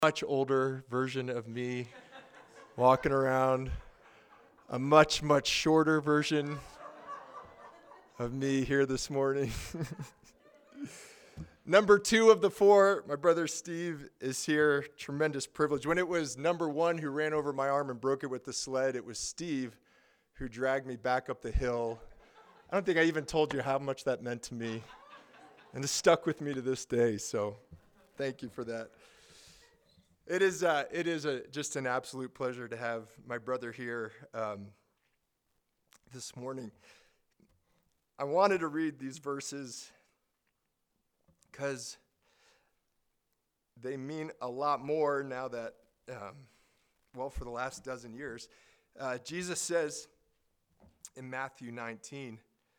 Much older version of me walking around, a much, much shorter version of me here this morning. Number 2 of the 4, my brother Steve is here. Tremendous privilege. When it was number 1 who ran over my arm and broke it with the sled, it was Steve who dragged me back up the hill. I don't think I even told you how much that meant to me. And it's stuck with me to this day, so thank you for that. It is just an absolute pleasure to have my brother here this morning. I wanted to read these verses because they mean a lot more now that, for the last dozen years. Jesus says in Matthew 19,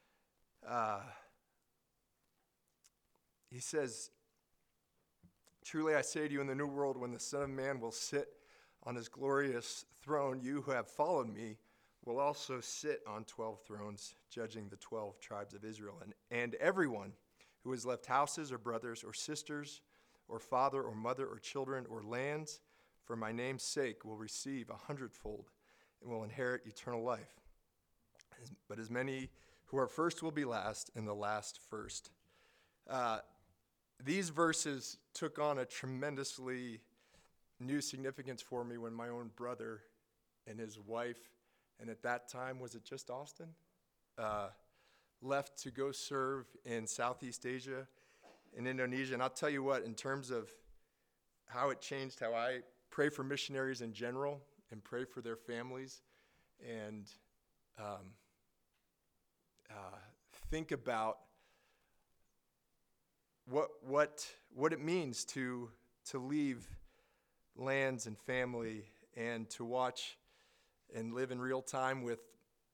he says, "Truly I say to you, in the new world, when the Son of Man will sit on his glorious throne, you who have followed me will also sit on 12 thrones, judging the 12 tribes of Israel. And everyone who has left houses or brothers or sisters or father or mother or children or lands for my name's sake will receive 100-fold and will inherit eternal life. But as many who are first will be last, and the last first." These verses took on a tremendously new significance for me when my own brother and his wife, and at that time, was it just Austin? Left to go serve in Southeast Asia, in Indonesia. And I'll tell you what, in terms of how it changed how I pray for missionaries in general and pray for their families and think about what it means to leave lands and family and to watch and live in real time with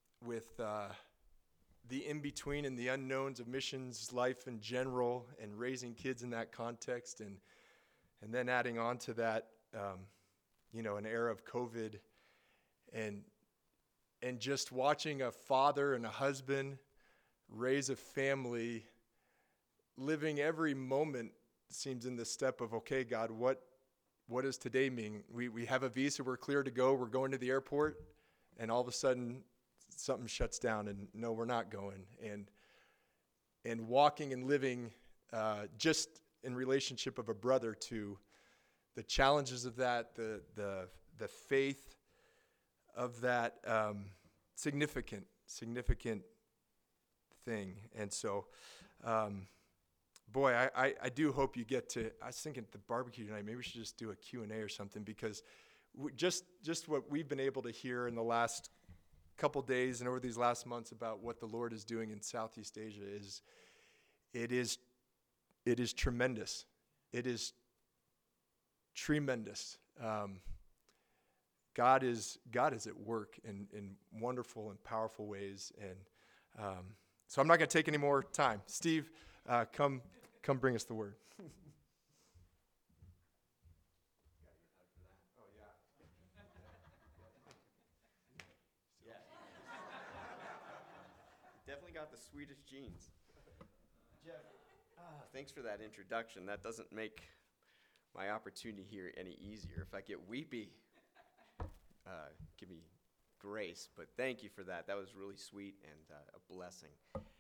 the in-between and the unknowns of missions life in general, and raising kids in that context, and then adding on to that an era of COVID, and just watching a father and a husband raise a family, living every moment seems in the step of, okay, God, what does today mean? We have a visa, we're clear to go, we're going to the airport, and all of a sudden something shuts down, and no, we're not going. And walking and living just in relationship of a brother to the challenges of that, the faith of that significant thing. And so I do hope you get to, I was thinking at the barbecue tonight, maybe we should just do a Q&A or something, because just what we've been able to hear in the last couple days and over these last months about what the Lord is doing in Southeast Asia is tremendous. It is tremendous. God is at work in wonderful and powerful ways. And so I'm not going to take any more time. Steve, come bring us the word. Definitely got the Swedish genes. Jeff, thanks for that introduction. That doesn't make my opportunity here any easier. If I get weepy, give me grace. But thank you for that. That was really sweet and a blessing.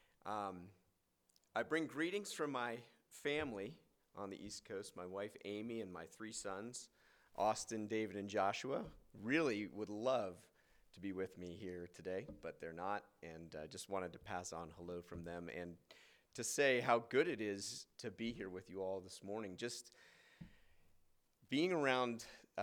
I bring greetings from my family on the East Coast, my wife Amy and my 3 sons, Austin, David, and Joshua. Really would love to be with me here today, but they're not, and just wanted to pass on hello from them and to say how good it is to be here with you all this morning. Just being around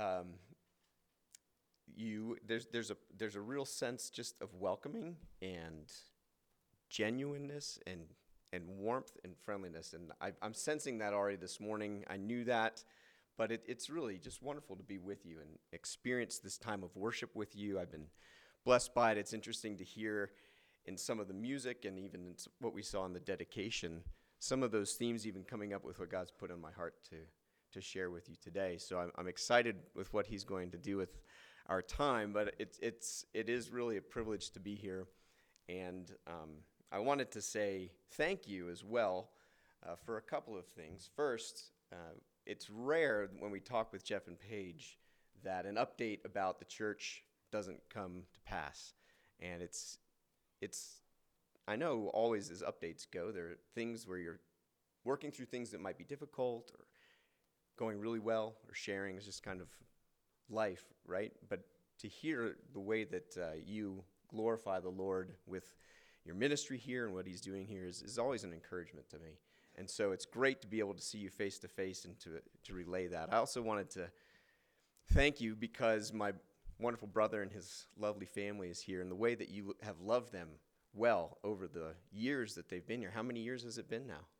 you, there's a real sense just of welcoming and genuineness and warmth and friendliness, and I'm sensing that already this morning. I knew that, but it's really just wonderful to be with you and experience this time of worship with you. I've been blessed by it. It's interesting to hear in some of the music and even in what we saw in the dedication, some of those themes even coming up with what God's put in my heart to share with you today. So I'm excited with what he's going to do with our time, but it is really a privilege to be here. And I wanted to say thank you as well for a couple of things. First, it's rare when we talk with Jeff and Paige that an update about the church doesn't come to pass. And it's I know always as updates go, there are things where you're working through things that might be difficult or going really well, or sharing is just kind of life, right? But to hear the way that you glorify the Lord with your ministry here and what he's doing here is always an encouragement to me. And so it's great to be able to see you face to face and to relay that. I also wanted to thank you because my wonderful brother and his lovely family is here, and the way that you have loved them well over the years that they've been here. How many years has it been now?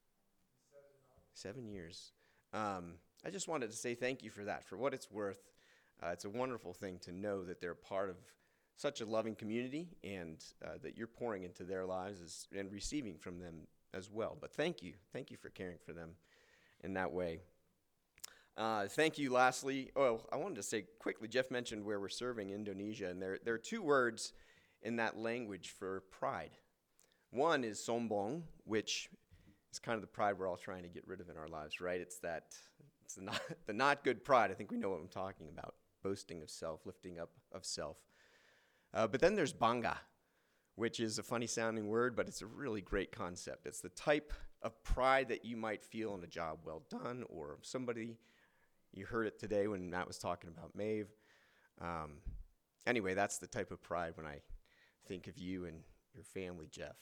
7 years. I just wanted to say thank you for that, for what it's worth. It's a wonderful thing to know that they're part of such a loving community, and that you're pouring into their lives and receiving from them as well. But thank you. Thank you for caring for them in that way. Thank you, lastly. Oh, I wanted to say quickly, Jeff mentioned where we're serving, Indonesia, and there are two words in that language for pride. One is sombong, which is kind of the pride we're all trying to get rid of in our lives, right? It's the not good pride. I think we know what I'm talking about. Boasting of self, lifting up of self. But then there's bangga, which is a funny sounding word, but it's a really great concept. It's the type of pride that you might feel in a job well done, or somebody, you heard it today when Matt was talking about Maeve. Anyway, that's the type of pride when I think of you and your family, Jeff.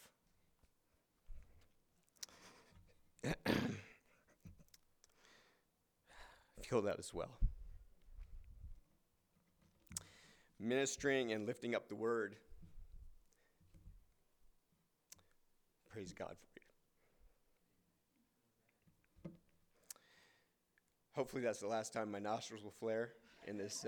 Feel that as well. Ministering and lifting up the word. Praise God for you. Hopefully that's the last time my nostrils will flare in this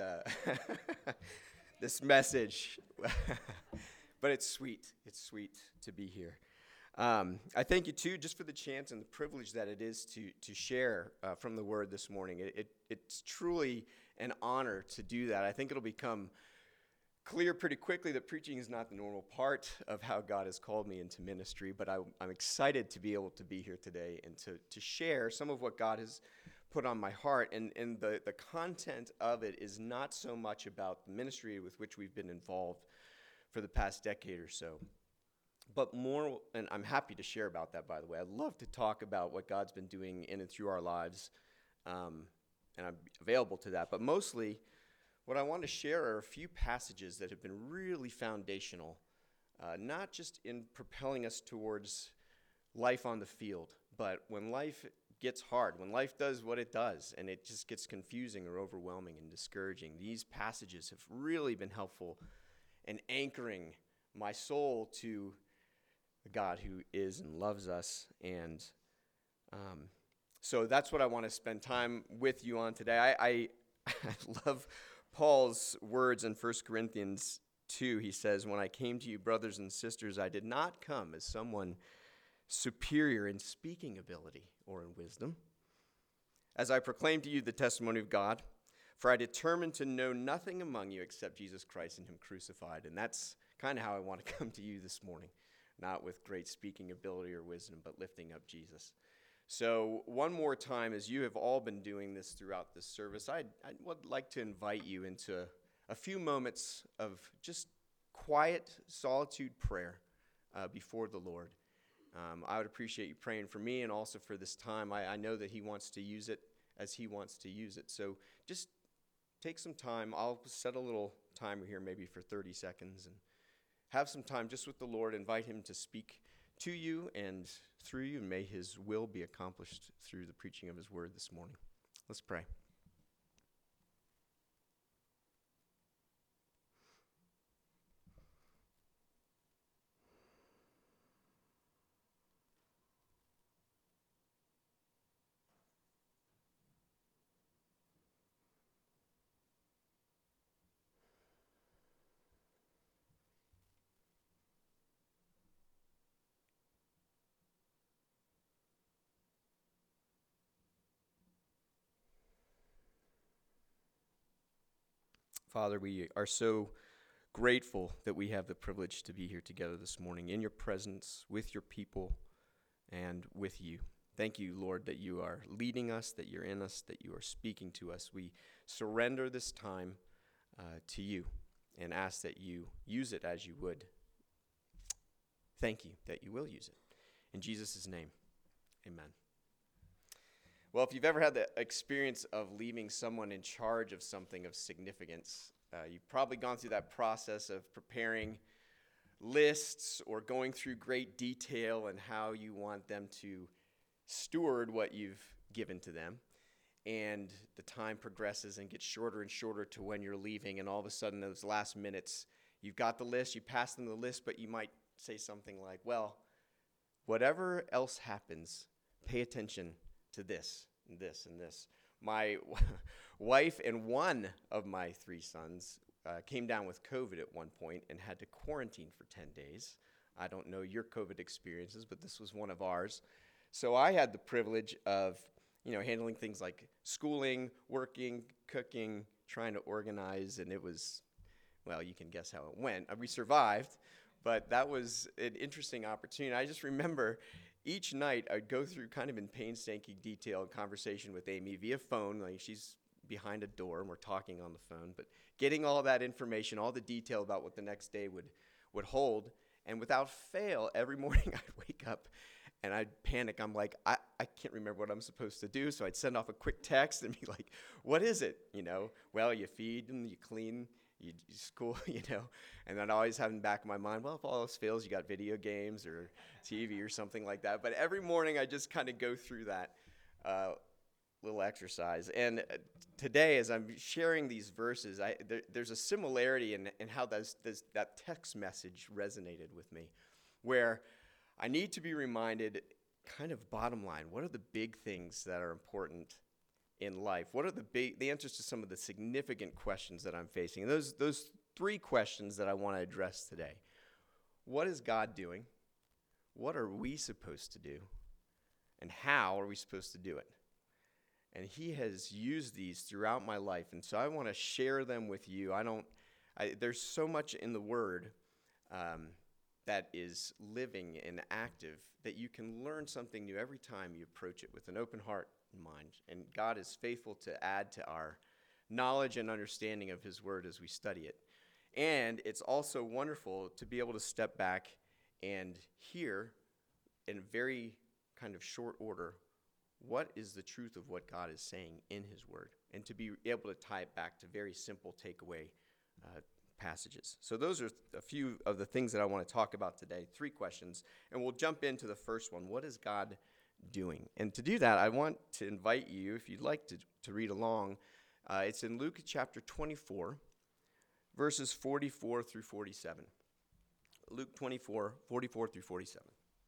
this message. But it's sweet. It's sweet to be here. I thank you, too, just for the chance and the privilege that it is to share from the Word this morning. It's truly an honor to do that. I think it'll become clear pretty quickly that preaching is not the normal part of how God has called me into ministry, but I'm excited to be able to be here today and to share some of what God has put on my heart. And the content of it is not so much about the ministry with which we've been involved for the past decade or so, but more, and I'm happy to share about that, by the way. I'd love to talk about what God's been doing in and through our lives, and I'm available to that. But mostly, what I want to share are a few passages that have been really foundational, not just in propelling us towards life on the field, but when life gets hard, when life does what it does, and it just gets confusing or overwhelming and discouraging, these passages have really been helpful in anchoring my soul to the God who is and loves us. And so that's what I want to spend time with you on today. I love Paul's words in 1 Corinthians 2. He says, "When I came to you, brothers and sisters, I did not come as someone superior in speaking ability or in wisdom, as I proclaimed to you the testimony of God. For I determined to know nothing among you except Jesus Christ and him crucified." And that's kind of how I want to come to you this morning. Not with great speaking ability or wisdom, but lifting up Jesus. So one more time, as you have all been doing this throughout this service, I would like to invite you into a few moments of just quiet solitude prayer before the Lord. I would appreciate you praying for me and also for this time. I know that he wants to use it as he wants to use it. So just take some time. I'll set a little timer here maybe for 30 seconds and have some time just with the Lord. Invite him to speak to you and through you, and may his will be accomplished through the preaching of his word this morning. Let's pray. Father, we are so grateful that we have the privilege to be here together this morning in your presence, with your people, and with you. Thank you, Lord, that you are leading us, that you're in us, that you are speaking to us. We surrender this time to you and ask that you use it as you would. Thank you that you will use it. In Jesus' name, amen. Well, if you've ever had the experience of leaving someone in charge of something of significance, you've probably gone through that process of preparing lists or going through great detail and how you want them to steward what you've given to them. And the time progresses and gets shorter and shorter to when you're leaving, and all of a sudden those last minutes, you've got the list, you pass them the list, but you might say something like, well, whatever else happens, pay attention to this and this and this. My wife and one of my 3 sons came down with COVID at one point and had to quarantine for 10 days. I don't know your COVID experiences, but this was one of ours. So I had the privilege of, handling things like schooling, working, cooking, trying to organize, and it was, well, you can guess how it went. We survived, but that was an interesting opportunity. I just remember each night I'd go through kind of in painstaking detail a conversation with Amy via phone. Like, she's behind a door and we're talking on the phone, but getting all that information, all the detail about what the next day would hold. And without fail, every morning I'd wake up and I'd panic. I'm like, I can't remember what I'm supposed to do. So I'd send off a quick text and be like, what is it? Well, you feed them, you clean, you school, and I'd always have in the back of my mind, well, if all else fails, you got video games or TV or something like that. But every morning I just kind of go through that little exercise. And today, as I'm sharing these verses, there's a similarity in how that text message resonated with me, where I need to be reminded, kind of bottom line, what are the big things that are important in life? What are the answers to some of the significant questions that I'm facing? And those 3 questions that I want to address today. What is God doing? What are we supposed to do? And how are we supposed to do it? And he has used these throughout my life, and so I want to share them with you. There's so much in the Word that is living and active that you can learn something new every time you approach it with an open heart and mind. And God is faithful to add to our knowledge and understanding of his Word as we study it. And it's also wonderful to be able to step back and hear in very kind of short order what is the truth of what God is saying in his Word, and to be able to tie it back to very simple takeaway passages. So those are a few of the things that I want to talk about today, 3 questions, and we'll jump into the first one. What is God doing? And to do that, I want to invite you, if you'd like to read along, it's in Luke chapter 24, verses 44 through 47. Luke 24, 44 through 47.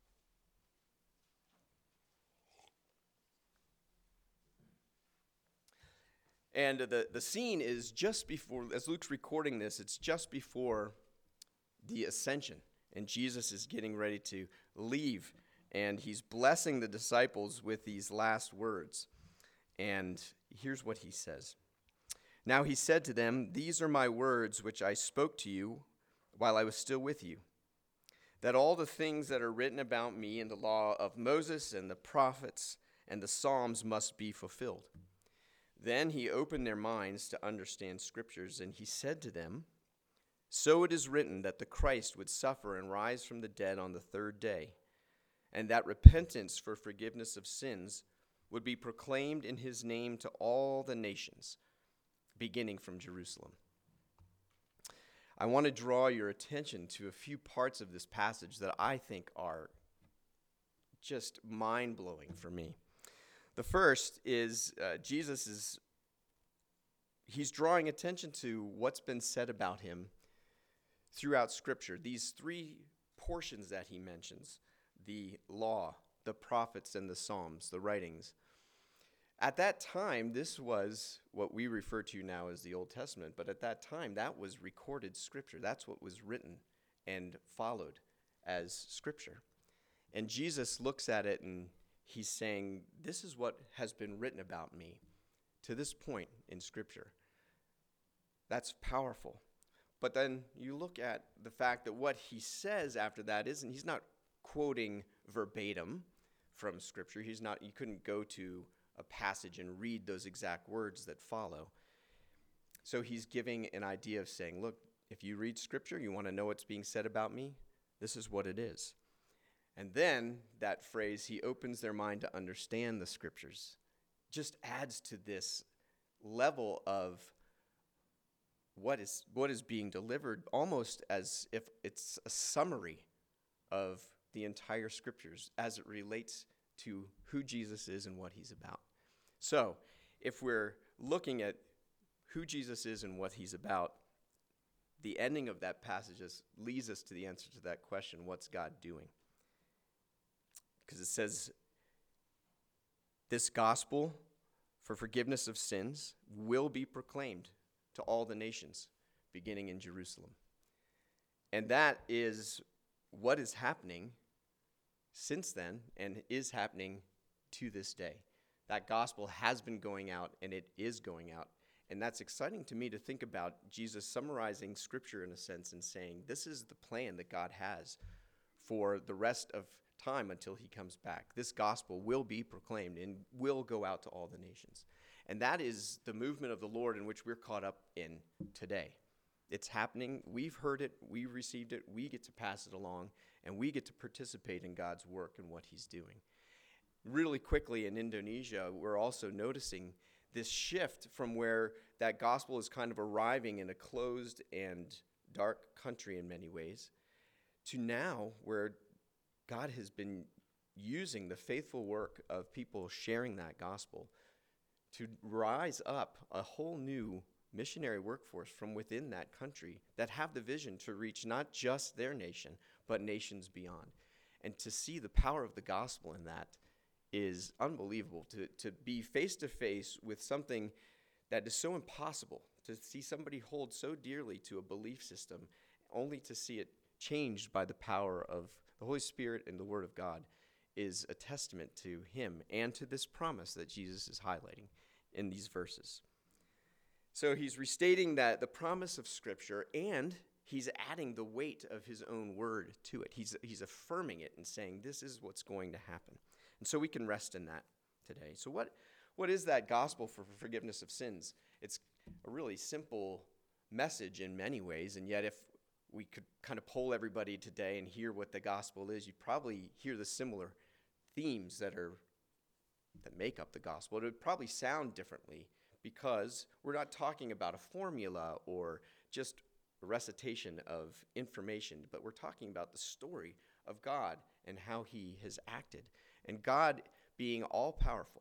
And the scene is just before, as Luke's recording this, it's just before the ascension. And Jesus is getting ready to leave. And he's blessing the disciples with these last words. And here's what he says. Now he said to them, "These are my words which I spoke to you while I was still with you, that all the things that are written about me in the law of Moses and the prophets and the Psalms must be fulfilled." Then he opened their minds to understand scriptures, and he said to them, "So it is written that the Christ would suffer and rise from the dead on the 3rd day, and that repentance for forgiveness of sins would be proclaimed in his name to all the nations, beginning from Jerusalem." I want to draw your attention to a few parts of this passage that I think are just mind-blowing for me. The first is he's drawing attention to what's been said about him throughout Scripture. These 3 portions that he mentions, the law, the prophets, and the Psalms, the writings. At that time, this was what we refer to now as the Old Testament, but at that time, that was recorded Scripture. That's what was written and followed as Scripture. And Jesus looks at it and he's saying, this is what has been written about me to this point in Scripture. That's powerful. But then you look at the fact that what he says after that he's not quoting verbatim from Scripture. You couldn't go to a passage and read those exact words that follow. So he's giving an idea of saying, look, if you read Scripture, you want to know what's being said about me, this is what it is. And then that phrase, he opens their mind to understand the Scriptures, just adds to this level of what is being delivered, almost as if it's a summary of the entire Scriptures as it relates to who Jesus is and what he's about. So, if we're looking at who Jesus is and what he's about, the ending of that passage leads us to the answer to that question, what's God doing? Because it says, this gospel for forgiveness of sins will be proclaimed to all the nations, beginning in Jerusalem. And that is what is happening since then and is happening to this day. That gospel has been going out and it is going out. And that's exciting to me to think about Jesus summarizing Scripture in a sense and saying, this is the plan that God has for the rest of time until he comes back. This gospel will be proclaimed and will go out to all the nations. And that is the movement of the Lord in which we're caught up in today. It's happening. We've heard it. We've received it. We get to pass it along, and we get to participate in God's work and what he's doing. Really quickly in Indonesia, we're also noticing this shift from where that gospel is kind of arriving in a closed and dark country in many ways, to now where God has been using the faithful work of people sharing that gospel to rise up a whole new missionary workforce from within that country that have the vision to reach not just their nation, but nations beyond. And to see the power of the gospel in that is unbelievable. To be face to face with something that is so impossible, to see somebody hold so dearly to a belief system, only to see it changed by the power of the Holy Spirit and the Word of God, is a testament to him and to this promise that Jesus is highlighting in these verses. So he's restating that the promise of Scripture, and he's adding the weight of his own word to it. He's affirming it and saying this is what's going to happen. And so we can rest in that today. So what is that gospel for forgiveness of sins? It's a really simple message in many ways, and yet if we could kind of poll everybody today and hear what the gospel is, you'd probably hear the similar themes that make up the gospel. It would probably sound differently because we're not talking about a formula or just a recitation of information, but we're talking about the story of God and how he has acted. And God, being all-powerful,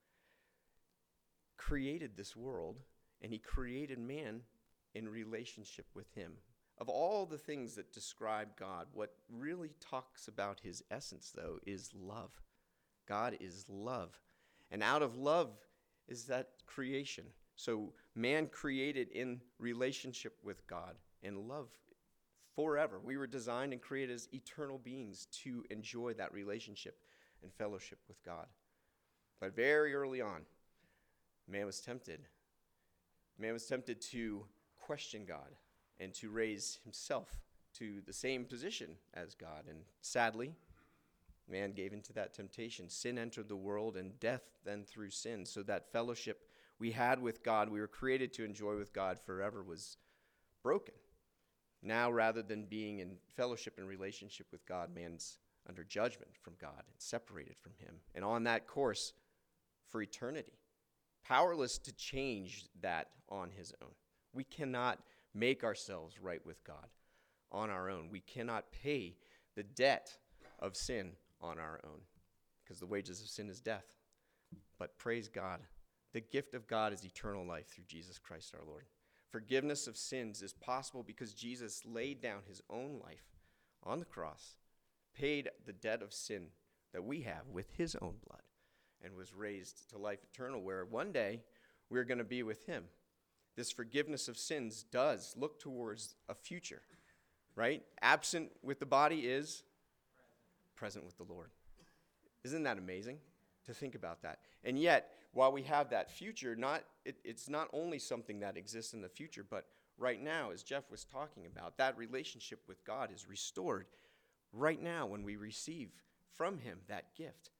created this world, and he created man in relationship with him. Of all the things that describe God, what really talks about his essence, though, is love. God is love. And out of love is that creation. So man created in relationship with God and love forever. We were designed and created as eternal beings to enjoy that relationship and fellowship with God. But very early on, man was tempted. Man was tempted to question God and to raise himself to the same position as God. And sadly, man gave into that temptation. Sin entered the world, and death then through sin. So that fellowship we had with God, we were created to enjoy with God forever, was broken. Now, rather than being in fellowship and relationship with God, man's under judgment from God and separated from him. And on that course for eternity, powerless to change that on his own. We cannot make ourselves right with God on our own. We cannot pay the debt of sin on our own, because the wages of sin is death. But praise God, the gift of God is eternal life through Jesus Christ our Lord. Forgiveness of sins is possible because Jesus laid down his own life on the cross, paid the debt of sin that we have with his own blood, and was raised to life eternal, where one day we're going to be with him. This forgiveness of sins does look towards a future, right? Absent with the body is present with the Lord. Isn't that amazing to think about that? And yet, while we have that future, it's not only something that exists in the future, but right now, as Jeff was talking about, that relationship with God is restored right now when we receive from him that gift.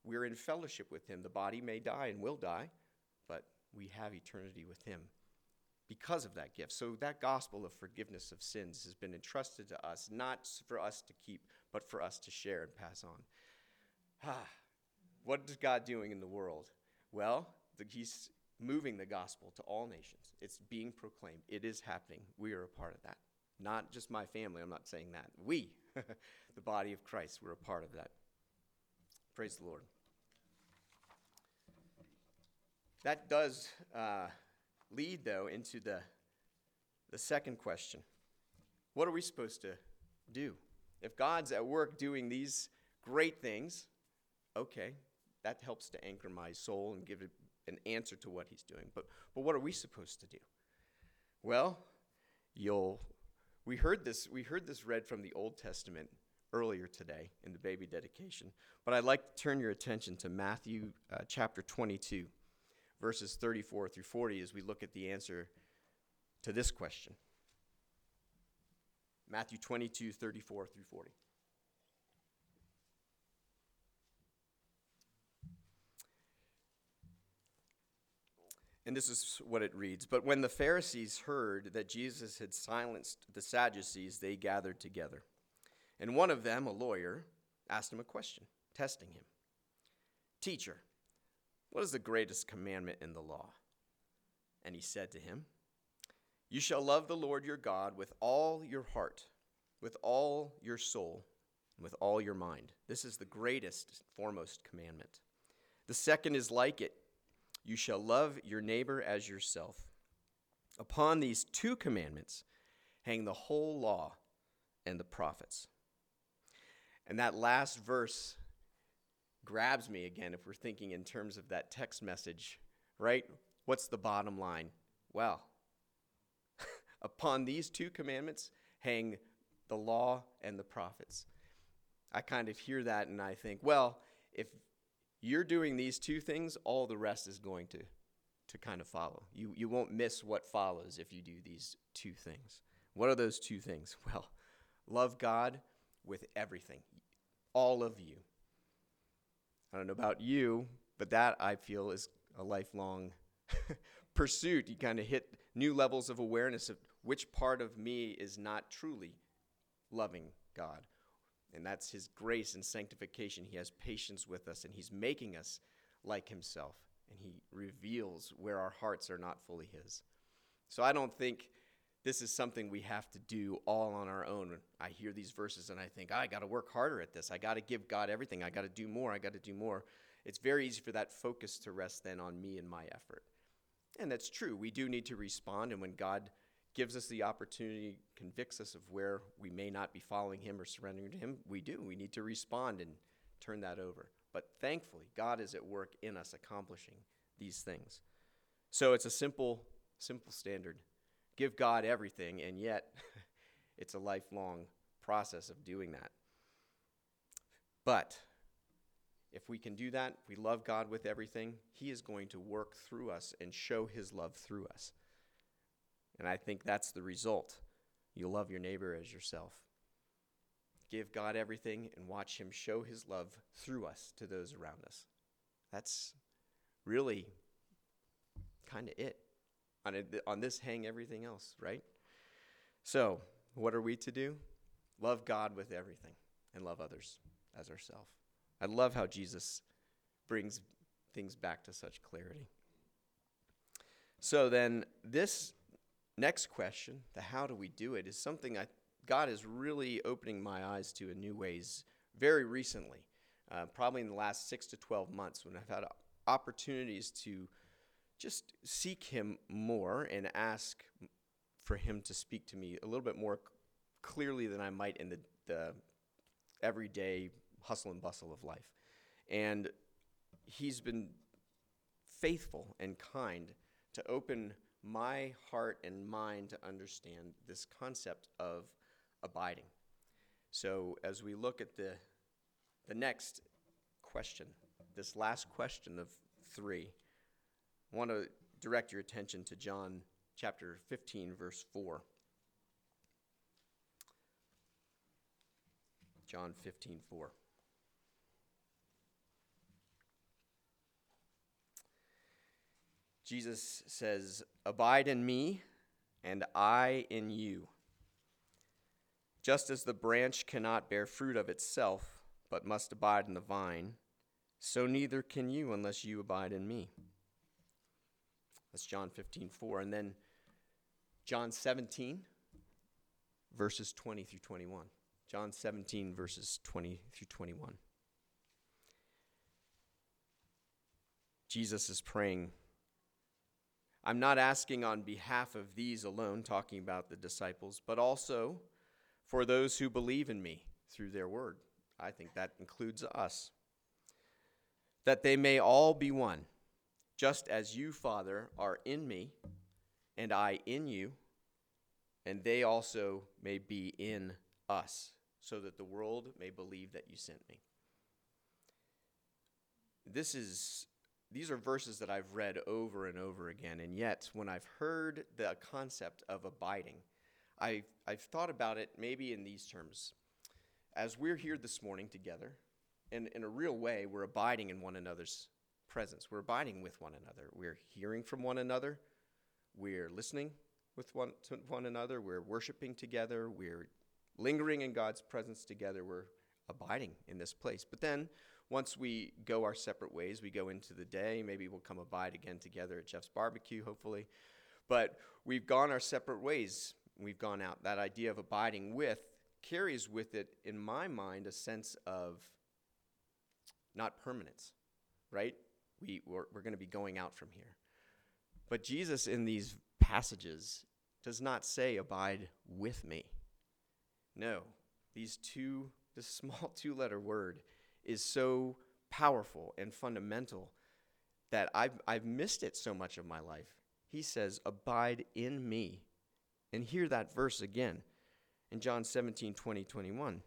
we're in fellowship with him. The body may die and will die, but we have eternity with him because of that gift. So that gospel of forgiveness of sins has been entrusted to us, not for us to keep, but for us to share and pass on. What is God doing in the world? Well, he's moving the gospel to all nations. It's being proclaimed. It is happening. We are a part of that. Not just my family. I'm not saying that. We, the body of Christ, we're a part of that. Praise the Lord. That does lead, though, into the second question. What are we supposed to do? If God's at work doing these great things, okay, that helps to anchor my soul and give it an answer to what he's doing. But what are we supposed to do? Well, we heard this read from the Old Testament earlier today in the baby dedication, but I'd like to turn your attention to Matthew chapter 22, verses 34 through 40 as we look at the answer to this question. Matthew 22, 34 through 40. And this is what it reads. But when the Pharisees heard that Jesus had silenced the Sadducees, they gathered together. And one of them, a lawyer, asked him a question, testing him. Teacher, what is the greatest commandment in the law? And he said to him, you shall love the Lord your God with all your heart, with all your soul, and with all your mind. This is the greatest, foremost commandment. The second is like it. You shall love your neighbor as yourself. Upon these two commandments hang the whole law and the prophets. And that last verse grabs me again if we're thinking in terms of that text message, right? What's the bottom line? Well, upon these two commandments hang the law and the prophets. I kind of hear that and I think, well, if you're doing these two things, all the rest is going to kind of follow. You won't miss what follows if you do these two things. What are those two things? Well, love God with everything, all of you. I don't know about you, but that I feel is a lifelong pursuit. You kind of hit new levels of awareness of which part of me is not truly loving God. And that's his grace and sanctification. He has patience with us, and he's making us like himself. And he reveals where our hearts are not fully his. So I don't think this is something we have to do all on our own. I hear these verses, and I think, I got to work harder at this. I got to give God everything. I got to do more. I got to do more. It's very easy for that focus to rest then on me and my effort. And that's true. We do need to respond, and when God gives us the opportunity, convicts us of where we may not be following him or surrendering to him, we do. We need to respond and turn that over. But thankfully, God is at work in us accomplishing these things. So it's a simple standard. Give God everything, and yet it's a lifelong process of doing that. But if we can do that, if we love God with everything, he is going to work through us and show his love through us. And I think that's the result. You love your neighbor as yourself. Give God everything and watch him show his love through us to those around us. That's really kind of it. On this hang everything else, right? So, what are we to do? Love God with everything and love others as ourselves. I love how Jesus brings things back to such clarity. So then this next question, the how do we do it, is something God is really opening my eyes to in new ways very recently, probably in the last 6 to 12 months when I've had opportunities to just seek him more and ask for him to speak to me a little bit more clearly than I might in the everyday hustle and bustle of life. And he's been faithful and kind to open my heart and mind to understand this concept of abiding. So as we look at the next question, this last question of 3, I want to direct your attention to John chapter 15, verse 4. John 15:4. Jesus says, "Abide in me, and I in you. Just as the branch cannot bear fruit of itself, but must abide in the vine, so neither can you unless you abide in me." That's John 15:4. And then John 17, verses 20 through 21. John 17, verses 20 through 21. Jesus is praying. I'm not asking on behalf of these alone, talking about the disciples, but also for those who believe in me through their word. I think that includes us. That they may all be one, just as you, Father, are in me, and I in you, and they also may be in us, so that the world may believe that you sent me. These are verses that I've read over and over again, and yet when I've heard the concept of abiding, I've thought about it maybe in these terms. As we're here this morning together, and in a real way, we're abiding in one another's presence. We're abiding with one another. We're hearing from one another. We're listening with one another. We're worshiping together. We're lingering in God's presence together. We're abiding in this place. But then, once we go our separate ways, we go into the day. Maybe we'll come abide again together at Jeff's barbecue, hopefully. But we've gone our separate ways. We've gone out. That idea of abiding with carries with it, in my mind, a sense of not permanence, right? We're going to be going out from here. But Jesus in these passages does not say, "Abide with me." No, this small two-letter word is so powerful and fundamental that I've missed it so much of my life. He says, "Abide in me." And hear that verse again in John 17:21.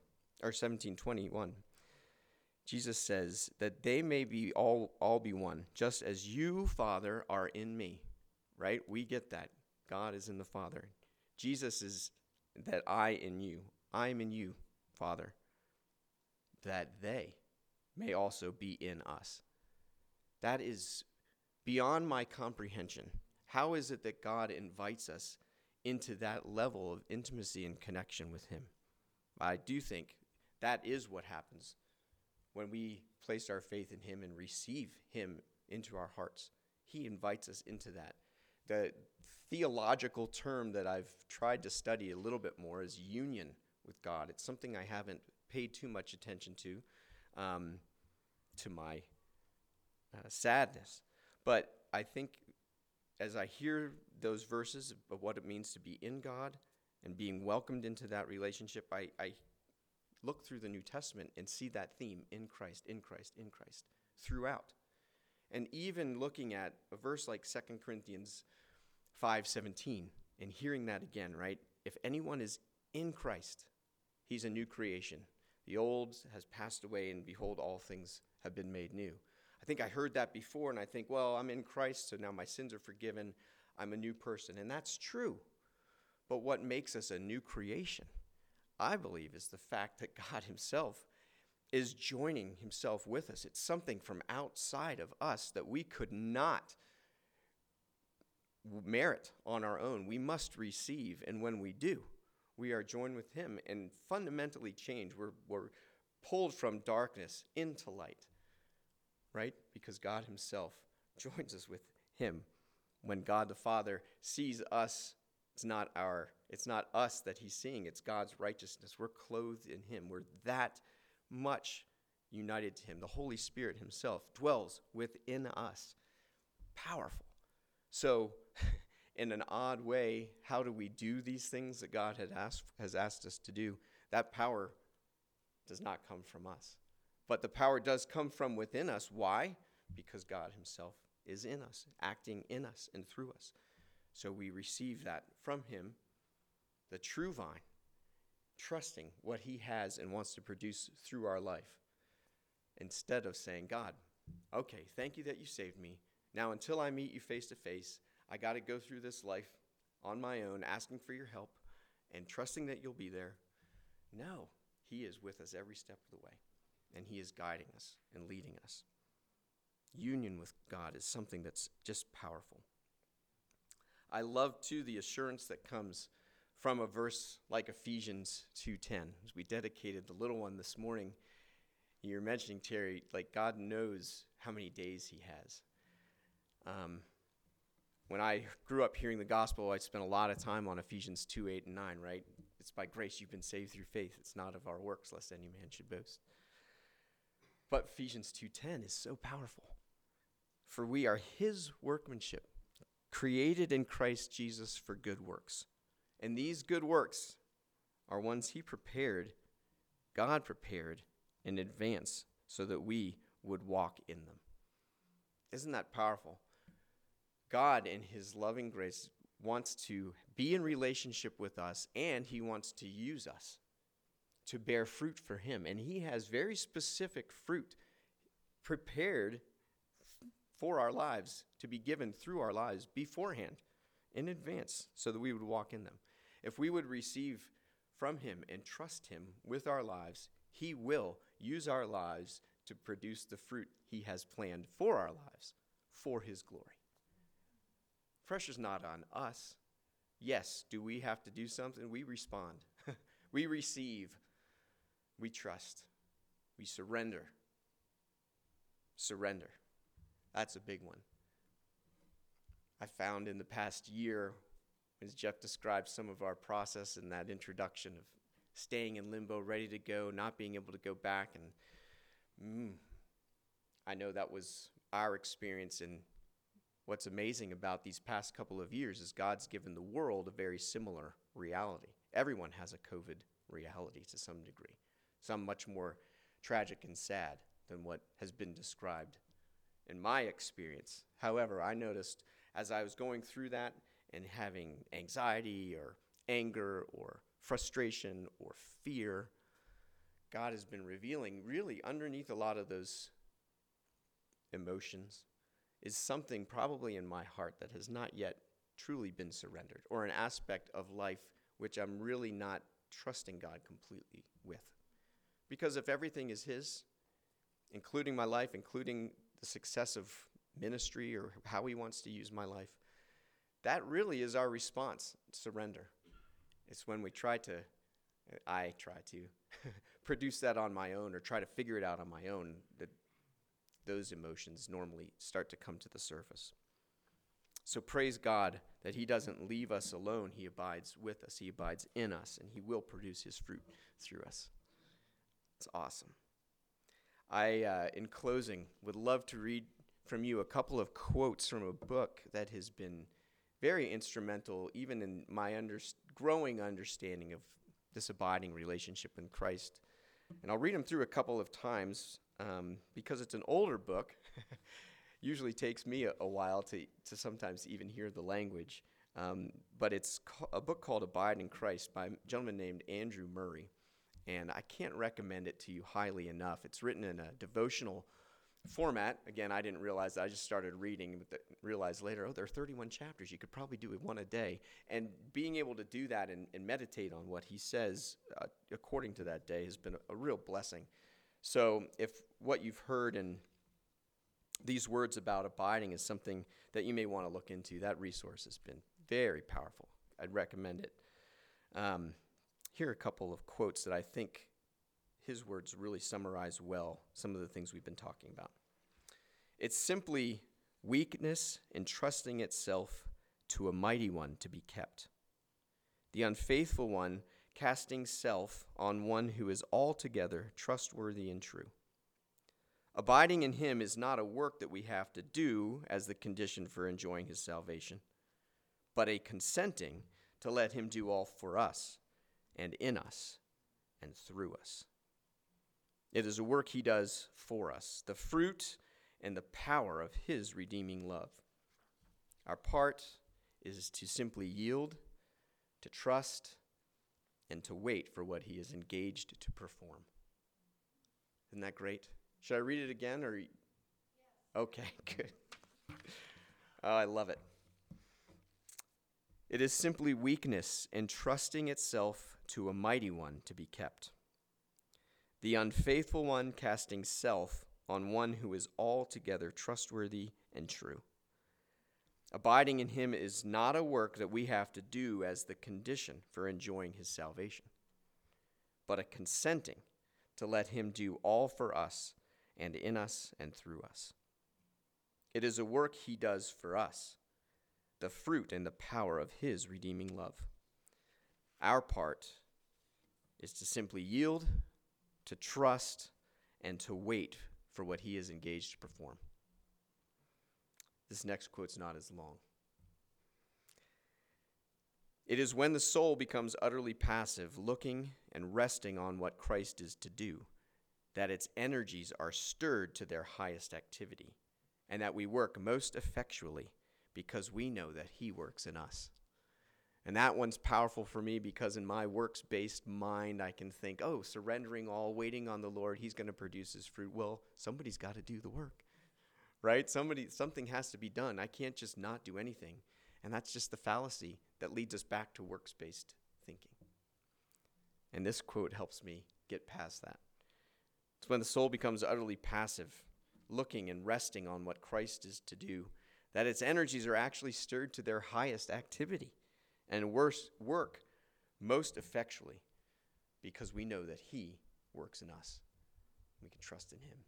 Jesus says that they may be all be one, just as you, Father, are in me. Right? We get that. God is in the Father. Jesus is that I in you. I'm in you, Father. That they may also be in us. That is beyond my comprehension. How is it that God invites us into that level of intimacy and connection with him? I do think that is what happens when we place our faith in him and receive him into our hearts. He invites us into that. The theological term that I've tried to study a little bit more is union with God. It's something I haven't paid too much attention to my sadness. But I think as I hear those verses of what it means to be in God and being welcomed into that relationship, I look through the New Testament and see that theme, in Christ, in Christ, in Christ, throughout. And even looking at a verse like 2 Corinthians 5:17 and hearing that again, right? If anyone is in Christ, he's a new creation. The old has passed away, and behold, all things have been made new. I think I heard that before, and I think, well, I'm in Christ, so now my sins are forgiven. I'm a new person, and that's true. But what makes us a new creation, I believe, is the fact that God himself is joining himself with us. It's something from outside of us that we could not merit on our own. We must receive, and when we do, we are joined with him and fundamentally changed. We're pulled from darkness into light, right? Because God himself joins us with him. When God the Father sees us, it's not us that he's seeing, it's God's righteousness. We're clothed in him. We're that much united to him. The Holy Spirit himself dwells within us. Powerful. So, in an odd way, how do we do these things that God has asked us to do? That power does not come from us. But the power does come from within us. Why? Because God himself is in us, acting in us and through us. So we receive that from him, the true vine, trusting what he has and wants to produce through our life. Instead of saying, God, okay, thank you that you saved me. Now, until I meet you face to face, I got to go through this life on my own, asking for your help and trusting that you'll be there. No, he is with us every step of the way, and he is guiding us and leading us. Union with God is something that's just powerful. I love, too, the assurance that comes from a verse like Ephesians 2:10. As we dedicated the little one this morning, you're mentioning, Terry, like God knows how many days he has. When I grew up hearing the gospel, I spent a lot of time on Ephesians 2:8 and 9, right? It's by grace you've been saved through faith. It's not of our works, lest any man should boast. But Ephesians 2:10 is so powerful. For we are his workmanship, created in Christ Jesus for good works. And these good works are ones he prepared, God prepared in advance so that we would walk in them. Isn't that powerful? God, in his loving grace, wants to be in relationship with us, and he wants to use us to bear fruit for him. And he has very specific fruit prepared for our lives to be given through our lives beforehand, in advance, so that we would walk in them. If we would receive from him and trust him with our lives, he will use our lives to produce the fruit he has planned for our lives, for his glory. Pressure's not on us. Yes, do we have to do something? We respond. We receive. We trust. We surrender. Surrender. That's a big one. I found in the past year, as Jeff described some of our process in that introduction of staying in limbo, ready to go, not being able to go back, and I know that was our experience. And what's amazing about these past couple of years is God's given the world a very similar reality. Everyone has a COVID reality to some degree, some much more tragic and sad than what has been described in my experience. However, I noticed as I was going through that and having anxiety or anger or frustration or fear, God has been revealing really underneath a lot of those emotions is something probably in my heart that has not yet truly been surrendered, or an aspect of life which I'm really not trusting God completely with. Because if everything is his, including my life, including the success of ministry or how he wants to use my life, that really is our response, surrender. It's when I try to produce that on my own or try to figure it out on my own, that those emotions normally start to come to the surface. So praise God that he doesn't leave us alone. He abides with us. He abides in us, and he will produce his fruit through us. It's awesome. I, in closing, would love to read from you a couple of quotes from a book that has been very instrumental, even in my growing understanding of this abiding relationship in Christ. And I'll read them through a couple of times because it's an older book. Usually takes me a while to sometimes even hear the language. But it's a book called Abide in Christ by a gentleman named Andrew Murray. And I can't recommend it to you highly enough. It's written in a devotional format. Again, I didn't realize that. I just started reading, but realized later, there are 31 chapters. You could probably do it one a day. And being able to do that and meditate on what he says according to that day has been a real blessing. So if what you've heard in these words about abiding is something that you may want to look into, that resource has been very powerful. I'd recommend it. Here are a couple of quotes that I think his words really summarize well some of the things we've been talking about. It's simply weakness entrusting itself to a mighty one to be kept. The unfaithful one casting self on one who is altogether trustworthy and true. Abiding in him is not a work that we have to do as the condition for enjoying his salvation, but a consenting to let him do all for us and in us and through us. It is a work he does for us, the fruit and the power of his redeeming love. Our part is to simply yield, to trust, and to wait for what he is engaged to perform. Isn't that great? Should I read it again? Or? Yes. Okay, good. Oh, I love it. It is simply weakness entrusting itself to a mighty one to be kept. The unfaithful one casting self on one who is altogether trustworthy and true. Abiding in him is not a work that we have to do as the condition for enjoying his salvation, but a consenting to let him do all for us and in us and through us. It is a work he does for us, the fruit and the power of his redeeming love. Our part is to simply yield, to trust, and to wait for what he is engaged to perform. This next quote's not as long. It is when the soul becomes utterly passive, looking and resting on what Christ is to do, that its energies are stirred to their highest activity, and that we work most effectually because we know that he works in us. And that one's powerful for me because in my works-based mind, I can think, oh, surrendering all, waiting on the Lord, he's going to produce his fruit. Well, somebody's got to do the work, right? Something has to be done. I can't just not do anything. And that's just the fallacy that leads us back to works-based thinking. And this quote helps me get past that. It's when the soul becomes utterly passive, looking and resting on what Christ is to do, that its energies are actually stirred to their highest activity and work most effectually because we know that he works in us. We can trust in him.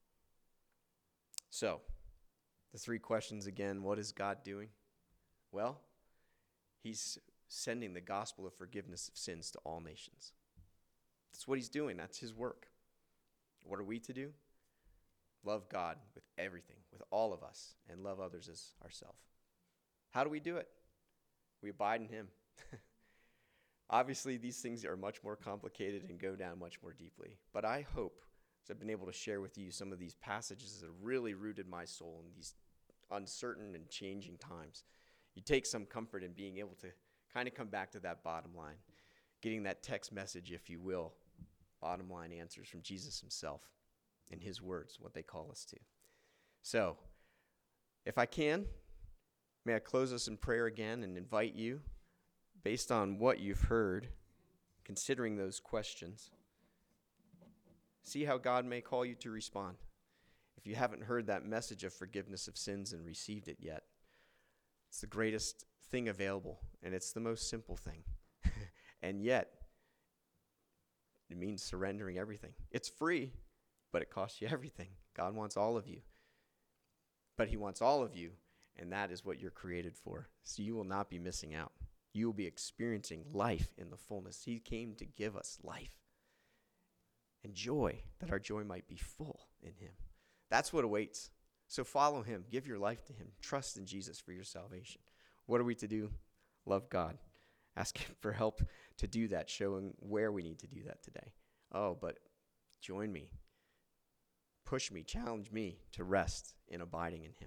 So, the three questions again. What is God doing? Well, he's sending the gospel of forgiveness of sins to all nations. That's what he's doing. That's his work. What are we to do? Love God with everything, with all of us, and love others as ourselves. How do we do it? We abide in him. Obviously, these things are much more complicated and go down much more deeply. But I hope, as I've been able to share with you some of these passages that have really rooted my soul in these uncertain and changing times, you take some comfort in being able to kind of come back to that bottom line, getting that text message, if you will, bottom line answers from Jesus himself in his words, what they call us to. So, if I can, may I close us in prayer again and invite you, based on what you've heard, considering those questions, see how God may call you to respond. If you haven't heard that message of forgiveness of sins and received it yet, it's the greatest thing available, and it's the most simple thing. And yet, it means surrendering everything. It's free, but it costs you everything. God wants all of you. But he wants all of you, and that is what you're created for. So you will not be missing out. You will be experiencing life in the fullness. He came to give us life and joy, that our joy might be full in him. That's what awaits. So follow him. Give your life to him. Trust in Jesus for your salvation. What are we to do? Love God. Ask him for help to do that, showing where we need to do that today. Oh, but join me. Push me, challenge me to rest in abiding in him.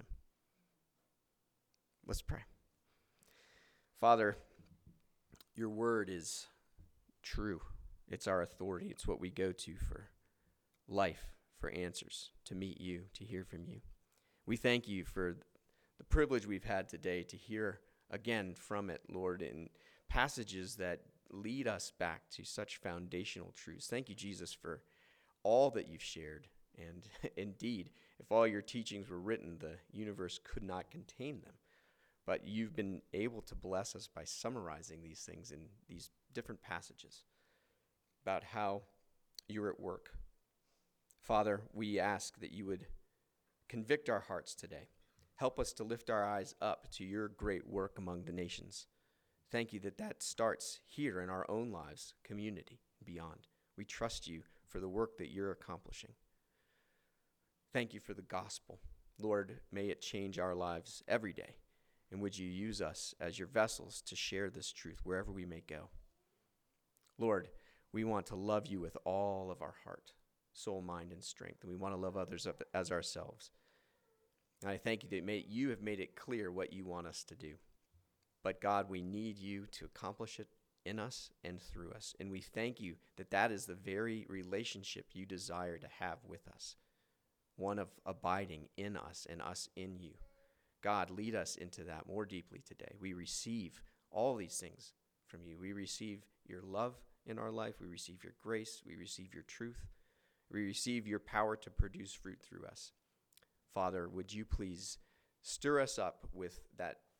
Let's pray. Father, your word is true. It's our authority. It's what we go to for life, for answers, to meet you, to hear from you. We thank you for the privilege we've had today to hear again from it, Lord, in passages that lead us back to such foundational truths. Thank you, Jesus, for all that you've shared. And indeed, if all your teachings were written, the universe could not contain them. But you've been able to bless us by summarizing these things in these different passages about how you're at work. Father, we ask that you would convict our hearts today. Help us to lift our eyes up to your great work among the nations. Thank you that starts here in our own lives, community, and beyond. We trust you for the work that you're accomplishing. Thank you for the gospel. Lord, may it change our lives every day. And would you use us as your vessels to share this truth wherever we may go? Lord, we want to love you with all of our heart, soul, mind, and strength. And we want to love others as ourselves. And I thank you that you have made it clear what you want us to do. But God, we need you to accomplish it in us and through us. And we thank you that that is the very relationship you desire to have with us, one of abiding in us and us in you. God, lead us into that more deeply today. We receive all these things from you. We receive your love in our life. We receive your grace. We receive your truth. We receive your power to produce fruit through us. Father, would you please stir us up with that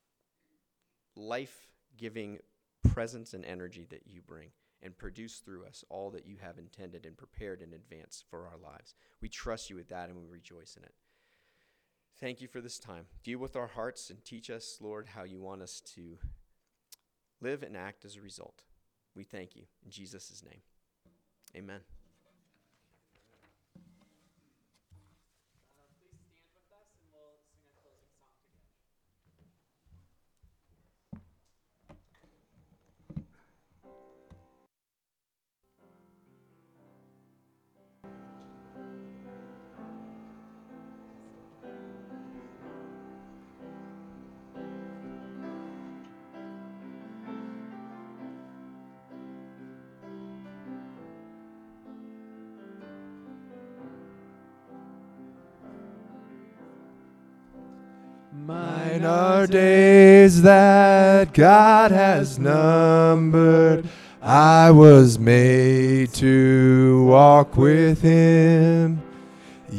life-giving presence and energy that you bring, and produce through us all that you have intended and prepared in advance for our lives. We trust you with that, and we rejoice in it. Thank you for this time. Deal with our hearts and teach us, Lord, how you want us to live and act as a result. We thank you. In Jesus' name, amen. Please stand with us and we'll sing a closing song together. Mine are days that God has numbered. I was made to walk with Him.